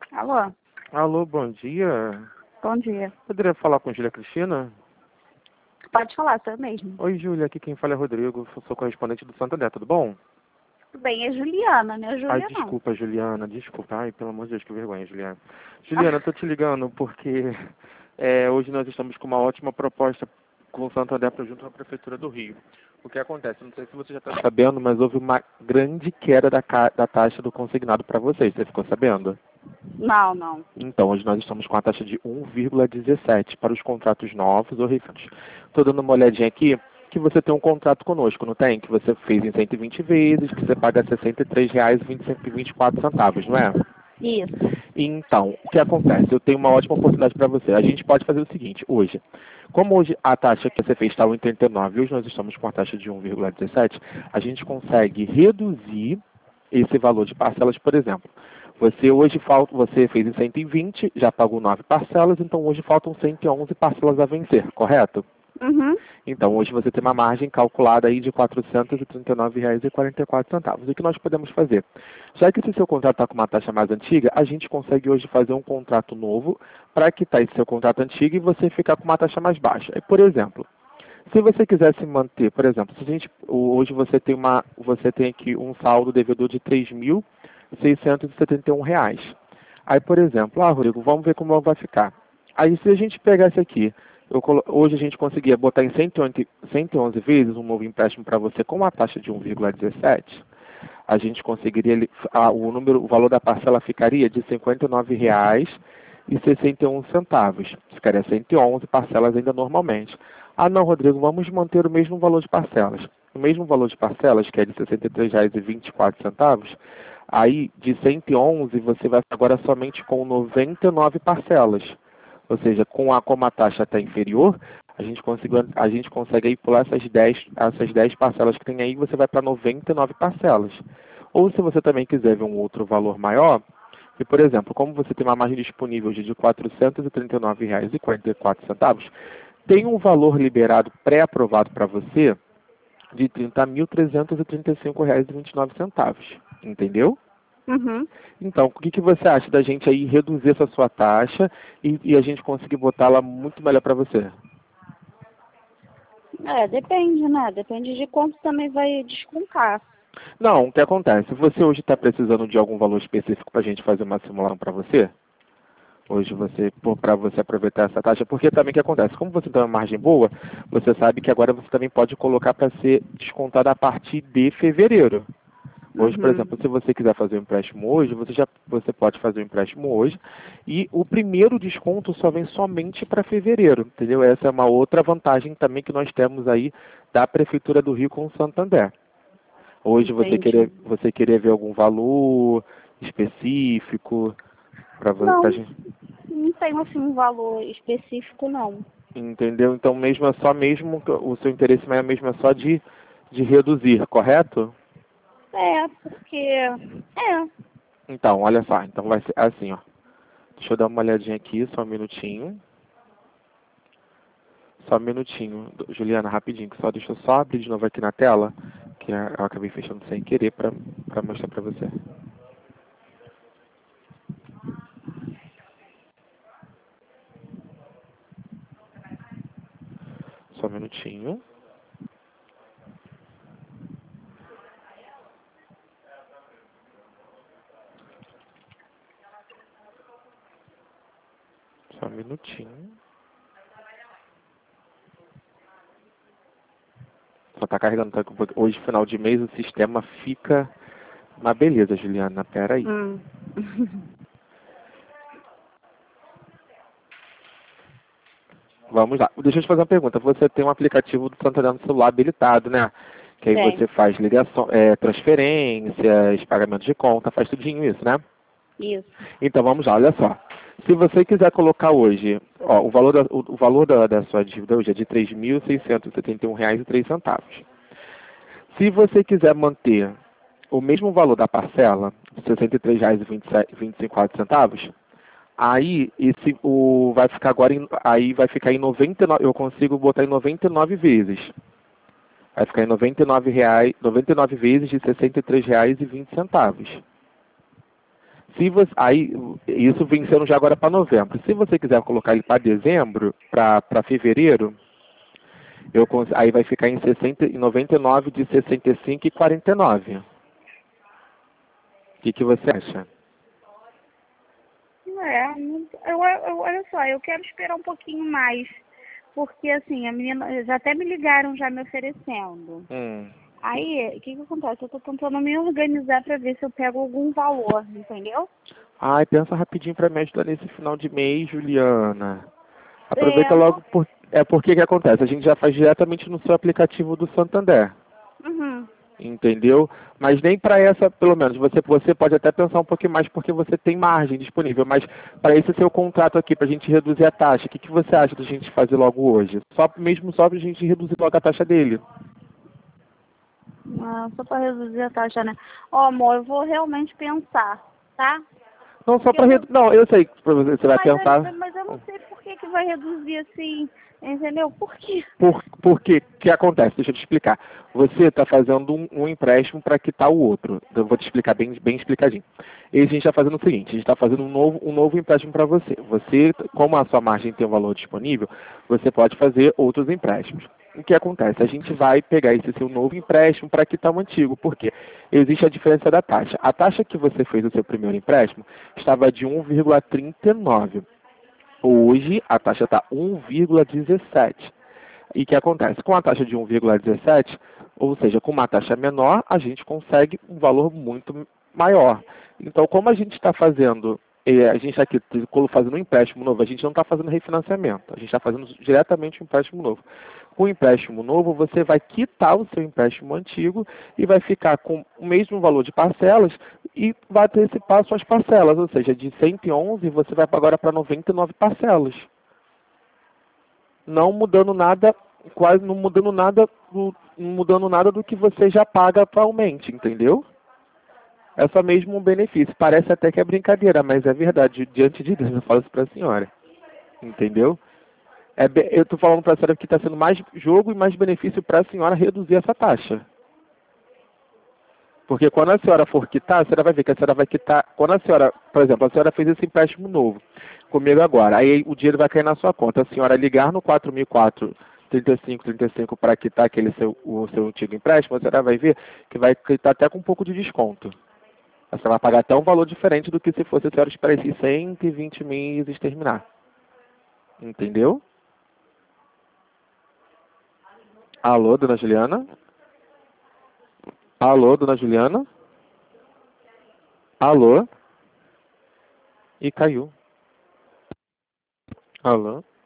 Alô? Alô, bom dia. Bom dia. Poderia falar com Júlia Cristina? Pode falar, sou eu mesmo. Oi, Júlia, aqui quem fala é Rodrigo, sou correspondente do Santander, tudo bom? Tudo bem, é Juliana, né? Ai, Júlia não. desculpa, Juliana, desculpa. Ai, pelo amor de Deus, que vergonha, Juliana. Juliana, eu tô te ligando porque hoje nós estamos com uma ótima proposta com o Santander para junto à Prefeitura do Rio. O que acontece? Não sei se você já está sabendo, mas houve uma grande queda da taxa do consignado para vocês. Você ficou sabendo? Não, não. Então, hoje nós estamos com a taxa de 1,17 para os contratos novos ou recentes. Estou dando uma olhadinha aqui que você tem um contrato conosco, não tem? Que você fez em 120 vezes, que você paga R$ 63,24, não é? Isso. Então, o que acontece? Eu tenho uma ótima oportunidade para você. A gente pode fazer o seguinte, hoje. Como hoje a taxa que você fez está 1,89 e hoje nós estamos com a taxa de 1,17, a gente consegue reduzir esse valor de parcelas, por exemplo. Você fez em 120, já pagou 9 parcelas, então hoje faltam 111 parcelas a vencer, correto? Uhum. Então, hoje você tem uma margem calculada aí de R$ 439,44. O que nós podemos fazer? Já que esse seu contrato está com uma taxa mais antiga, a gente consegue hoje fazer um contrato novo para quitar esse seu contrato antigo e você ficar com uma taxa mais baixa. E, por exemplo, se você quiser se manter, por exemplo, hoje você tem aqui um saldo devedor de R$ 3.671. Aí, por exemplo, Rodrigo, vamos ver como vai ficar. Aí, se a gente pegar esse aqui, hoje a gente conseguia botar em 111 vezes um novo empréstimo para você com uma taxa de 1,17, a gente conseguiria, o valor da parcela ficaria de R$ 59,61. Ficaria 111 parcelas ainda normalmente. Ah, não, Rodrigo, vamos manter o mesmo valor de parcelas. O mesmo valor de parcelas, que é de R$ 63,24, aí de 111 você vai agora somente com 99 parcelas. Ou seja, como a taxa está inferior, a gente consegue aí pular essas 10 parcelas que tem aí, você vai para 99 parcelas. Ou se você também quiser ver um outro valor maior, e, por exemplo, como você tem uma margem disponível de R$ 439,44, tem um valor liberado pré-aprovado para você de R$ 30.335,29. Entendeu? Uhum. Então, o que você acha da gente aí reduzir essa sua taxa e a gente conseguir botá-la muito melhor para você? Depende, né? Depende de quanto também vai descontar. Não, o que acontece? Você hoje está precisando de algum valor específico para a gente fazer uma simulação para você? Hoje para você aproveitar essa taxa, porque também o que acontece? Como você tem uma margem boa, você sabe que agora você também pode colocar para ser descontado a partir de fevereiro. Hoje, por Uhum. exemplo, se você quiser fazer um empréstimo hoje, você pode fazer o empréstimo hoje e o primeiro desconto só vem somente para fevereiro, entendeu? Essa é uma outra vantagem também que nós temos aí da Prefeitura do Rio com o Santander. Hoje Entendi. você querer ver algum valor específico para Não, gente, não tem assim um valor específico, não. entendeu? Então o seu interesse mesmo é só de reduzir, correto? Porque... Então, olha só, então vai ser assim, ó. Deixa eu dar uma olhadinha aqui, só um minutinho. Só um minutinho, Juliana, rapidinho, que deixa eu só abrir de novo aqui na tela, que eu acabei fechando sem querer para mostrar para você. Só um minutinho. Só um minutinho. Só tá carregando, tá? Hoje, final de mês, o sistema fica uma beleza, Juliana. Pera aí. Hum. Vamos lá. Deixa eu te fazer uma pergunta. Você tem um aplicativo do Santander no celular habilitado, né? Que aí Tem. você faz ligação, transferências, pagamento de conta, faz tudinho isso, né? Isso. Então vamos lá, olha só. Se você quiser colocar hoje, ó, o valor da sua dívida hoje é de R$ 3.671,03. Se você quiser manter o mesmo valor da parcela, R$ 63,24, aí vai ficar aí vai ficar em 99, eu consigo botar em 99 vezes. Vai ficar em R$ 99 vezes de R$ 63,20. Se você, aí, Isso vencendo já agora para novembro. Se você quiser colocar ele para dezembro, para fevereiro, aí vai ficar em 99 de 65 e 49. O que você acha? Olha só, eu quero esperar um pouquinho mais, porque assim, a menina, já até me ligaram já me oferecendo. Aí, o que acontece? Eu tô tentando me organizar para ver se eu pego algum valor, entendeu? Ai, pensa rapidinho para me ajudar nesse final de mês, Juliana. Aproveita Não. logo, porque que acontece? A gente já faz diretamente no seu aplicativo do Santander. Uhum. Entendeu? Mas nem para essa, pelo menos, você pode até pensar um pouquinho mais porque você tem margem disponível, mas para esse seu contrato aqui, para a gente reduzir a taxa, o que você acha da gente fazer logo hoje? Só para a gente reduzir logo a taxa dele. Ah, só para reduzir a taxa, né? Ó, amor, eu vou realmente pensar, tá? Não, só Porque para reduzir. Não, eu sei que você vai pensar. mas eu não sei por que vai reduzir assim, entendeu? Por quê? Porque o que acontece? Deixa eu te explicar. Você está fazendo um empréstimo para quitar o outro. Eu vou te explicar bem explicadinho. E a gente está fazendo o seguinte, a gente está fazendo um novo empréstimo para você. Você, como a sua margem tem um valor disponível, você pode fazer outros empréstimos. O que acontece? A gente vai pegar esse seu novo empréstimo para quitar o antigo. Por quê? Existe a diferença da taxa. A taxa que você fez no seu primeiro empréstimo estava de 1,39. Hoje, a taxa está 1,17. E o que acontece? Com a taxa de 1,17, ou seja, com uma taxa menor, a gente consegue um valor muito maior. Então, como a gente está fazendo, a gente está aqui fazendo um empréstimo novo, a gente não está fazendo refinanciamento, a gente está fazendo diretamente um empréstimo novo. Com o empréstimo novo, você vai quitar o seu empréstimo antigo e vai ficar com o mesmo valor de parcelas e vai antecipar suas parcelas, ou seja, de 111 você vai agora para 99 parcelas. Não mudando nada, quase não mudando nada, não mudando nada do que você já paga atualmente, entendeu? É só mesmo um benefício. Parece até que é brincadeira, mas é verdade. Diante de Deus, eu falo isso para a senhora. Entendeu? Eu estou falando para a senhora que está sendo mais jogo e mais benefício para a senhora reduzir essa taxa. Porque quando a senhora for quitar, a senhora vai ver que a senhora vai quitar. Quando a senhora, por exemplo, a senhora fez esse empréstimo novo comigo agora, aí o dinheiro vai cair na sua conta. A senhora ligar no 4004-3535 para quitar o seu antigo empréstimo, a senhora vai ver que vai quitar até com um pouco de desconto. A senhora vai pagar até um valor diferente do que se fosse a senhora esperar esses 120 meses terminar. Entendeu? Alô, dona Juliana? Alô, dona Juliana? Alô? E caiu. Alô?